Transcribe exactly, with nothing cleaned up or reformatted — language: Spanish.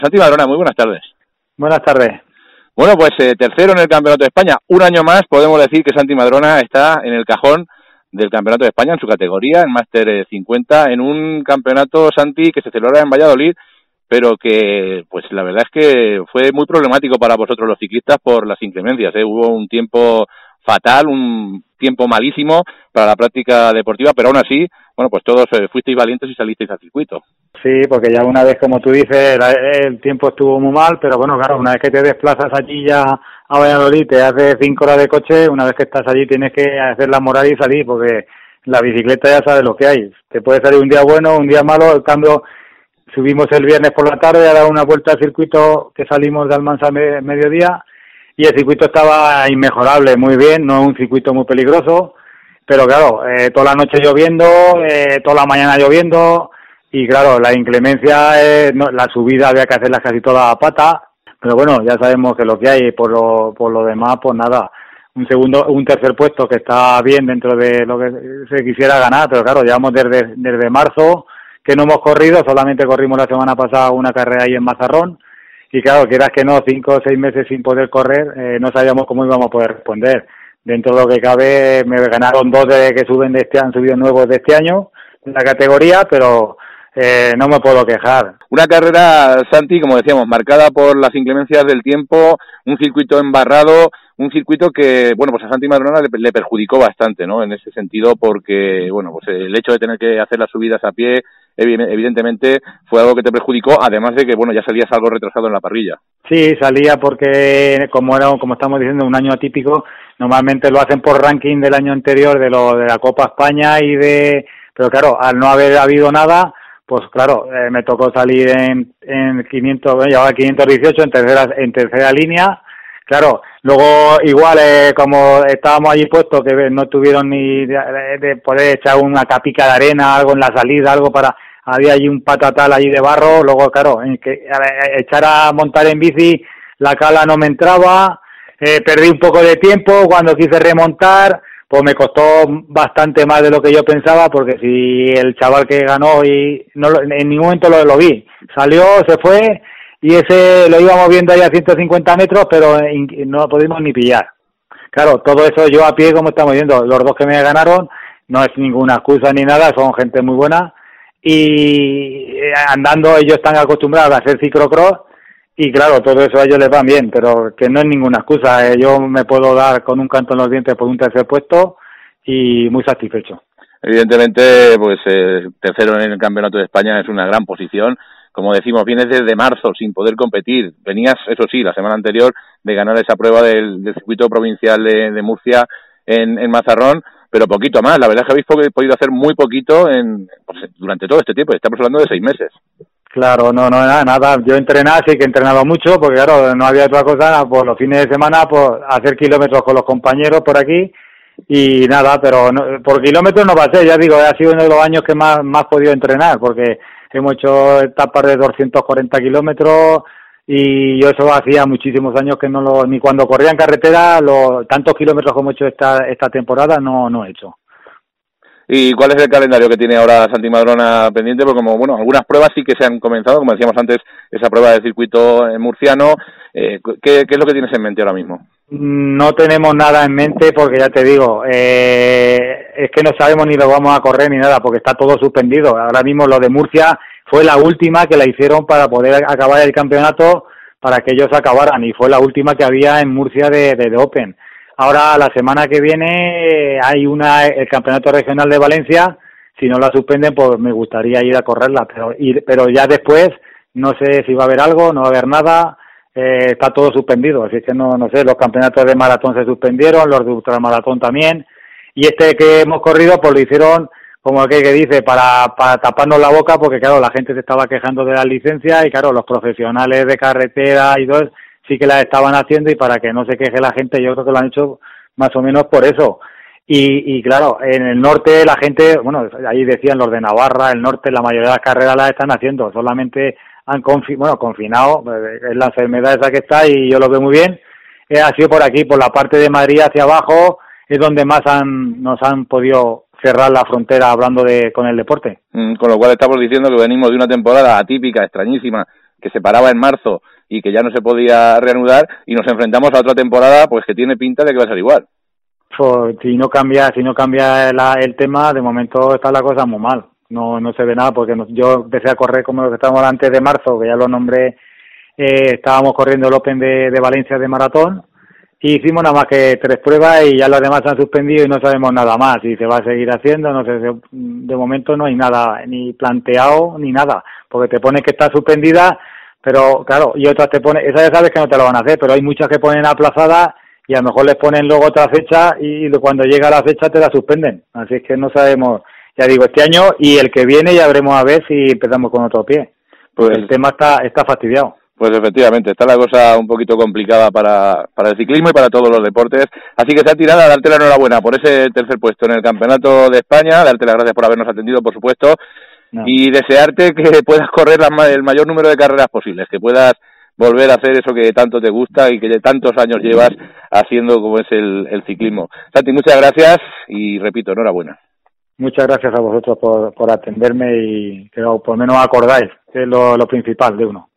Santi Madrona, muy buenas tardes. Buenas tardes. Bueno, pues eh, tercero en el Campeonato de España. Un año más podemos decir que Santi Madrona está en el cajón del Campeonato de España en su categoría, en Máster cincuenta, en un campeonato, Santi, que se celebra en Valladolid, pero que, pues la verdad es que fue muy problemático para vosotros los ciclistas por las inclemencias, ¿eh? Hubo un tiempo fatal, un tiempo malísimo para la práctica deportiva, pero aún así, bueno, pues todos eh, fuisteis valientes y salisteis al circuito. Sí, porque ya una vez, como tú dices, la, el tiempo estuvo muy mal, pero bueno, claro, una vez que te desplazas allí ya a Valladolid, te haces cinco horas de coche, una vez que estás allí tienes que hacer la morada y salir, porque la bicicleta ya sabes lo que hay. Te puede salir un día bueno, un día malo, el cambio, subimos el viernes por la tarde a dar una vuelta al circuito que salimos de Almansa a me, mediodía, y el circuito estaba inmejorable, muy bien, no es un circuito muy peligroso, pero claro, eh, toda la noche lloviendo, eh, toda la mañana lloviendo, y claro, la inclemencia, eh, no, la subida había que hacerla casi toda a pata, pero bueno, ya sabemos que lo que hay, por lo, por lo demás, pues nada, un segundo, un tercer puesto que está bien dentro de lo que se quisiera ganar, pero claro, llevamos desde, desde marzo que no hemos corrido, solamente corrimos la semana pasada una carrera ahí en Mazarrón, y claro, quieras que no, cinco o seis meses sin poder correr, eh, no sabíamos cómo íbamos a poder responder. Dentro de lo que cabe, me ganaron dos de que suben de este, han subido nuevos de este año, en la categoría, pero eh, no me puedo quejar. Una carrera, Santi, como decíamos, marcada por las inclemencias del tiempo, un circuito embarrado, un circuito que, bueno, pues a Santi Madrona le, le perjudicó bastante, ¿no? En ese sentido, porque, bueno, pues el hecho de tener que hacer las subidas a pie, evidentemente fue algo que te perjudicó, además de que, bueno, ya salías algo retrasado en la parrilla. Sí, salía porque, como era, como estamos diciendo, un año atípico, normalmente lo hacen por ranking del año anterior, de lo de la Copa España y de, pero claro, al no haber habido nada, pues claro, eh, me tocó salir en, en quinientos, bueno, llevaba quinientos dieciocho en tercera, en tercera línea. Claro, luego igual eh, como estábamos allí puestos que no tuvieron ni de, de poder echar una capica de arena, algo en la salida, algo para, había allí un patatal allí de barro, luego claro, en que a, echar a montar en bici, la cala no me entraba, eh, perdí un poco de tiempo, cuando quise remontar, pues me costó bastante más de lo que yo pensaba, porque si el chaval que ganó y no lo, en ningún momento lo, lo vi, salió, se fue, y ese lo íbamos viendo ahí a ciento cincuenta metros, pero no lo pudimos ni pillar. Claro, todo eso yo a pie, como estamos viendo, los dos que me ganaron, no es ninguna excusa ni nada, son gente muy buena, y andando ellos están acostumbrados a hacer ciclocross, y claro, todo eso a ellos les va bien, pero que no es ninguna excusa, yo me puedo dar con un canto en los dientes por un tercer puesto, y muy satisfecho. Evidentemente, pues eh, tercero en el Campeonato de España es una gran posición. Como decimos, vienes desde marzo sin poder competir. Venías, eso sí, la semana anterior de ganar esa prueba del, del circuito provincial de, de Murcia en, en Mazarrón, pero poquito más. La verdad es que habéis podido hacer muy poquito en, pues, durante todo este tiempo. Estamos hablando de seis meses. Claro, no, no, nada, nada. Yo entrenar, sí que he entrenado mucho, porque claro, no había otra cosa, por los fines de semana, pues hacer kilómetros con los compañeros por aquí, y nada, pero no, por kilómetros no pasé, ya digo, ha sido uno de los años que más, más he podido entrenar, porque hemos hecho etapas de doscientos cuarenta kilómetros, y yo eso hacía muchísimos años que no lo, ni cuando corría en carretera, los tantos kilómetros como he hecho esta, esta temporada, no, no he hecho. ¿Y cuál es el calendario que tiene ahora Santi Madrona pendiente? Porque como, bueno, algunas pruebas sí que se han comenzado, como decíamos antes, esa prueba del circuito murciano. Eh, ¿qué, ¿Qué es lo que tienes en mente ahora mismo? No tenemos nada en mente porque ya te digo, eh, es que no sabemos ni lo vamos a correr ni nada porque está todo suspendido. Ahora mismo lo de Murcia fue la última que la hicieron para poder acabar el campeonato, para que ellos acabaran, y fue la última que había en Murcia de, de, de Open. Ahora, la semana que viene hay una el campeonato regional de Valencia. Si no la suspenden, pues me gustaría ir a correrla, pero ir, pero ya después no sé si va a haber algo, no va a haber nada. Eh, está todo suspendido, así que no no sé, los campeonatos de maratón se suspendieron, los de ultramaratón también, y este que hemos corrido pues lo hicieron como aquel que dice para, para taparnos la boca, porque claro, la gente se estaba quejando de las licencias, y claro, los profesionales de carretera y todo sí que las estaban haciendo, y para que no se queje la gente, yo creo que lo han hecho más o menos por eso. Y, y claro, en el norte la gente, bueno, ahí decían los de Navarra, el norte, la mayoría de las carreras las están haciendo, solamente han confi bueno, confinado, es la enfermedad esa que está, y yo lo veo muy bien. Eh, ha sido por aquí, por la parte de Madrid hacia abajo, es donde más han nos han podido cerrar la frontera hablando de con el deporte. Mm, con lo cual estamos diciendo que venimos de una temporada atípica, extrañísima, que se paraba en marzo y que ya no se podía reanudar, y nos enfrentamos a otra temporada pues que tiene pinta de que va a ser igual. Pues, si no cambia, si no cambia la, el tema, de momento está la cosa muy mal. No, no se ve nada, porque no, yo empecé a correr como lo que estábamos antes de marzo, que ya lo nombré, eh, estábamos corriendo el Open de, de Valencia de maratón, y hicimos nada más que tres pruebas y ya las demás se han suspendido y no sabemos nada más, y se va a seguir haciendo, no sé, de momento no hay nada, ni planteado, ni nada, porque te pone que está suspendida, pero claro, y otras te ponen, esas ya sabes que no te lo van a hacer, pero hay muchas que ponen aplazadas, y a lo mejor les ponen luego otra fecha y cuando llega la fecha te la suspenden. Así es que no sabemos, ya digo, este año y el que viene ya veremos a ver si empezamos con otro pie. Pues el tema está está fastidiado. Pues efectivamente, está la cosa un poquito complicada para, para el ciclismo y para todos los deportes. Así que, Santi, nada, darte la enhorabuena por ese tercer puesto en el Campeonato de España, darte las gracias por habernos atendido, por supuesto, no. y desearte que puedas correr la, el mayor número de carreras posibles, que puedas volver a hacer eso que tanto te gusta y que de tantos años llevas haciendo como es el, el ciclismo. Santi, muchas gracias y repito, enhorabuena. Muchas gracias a vosotros por, por atenderme y que por lo menos acordáis, que es lo, lo principal de uno.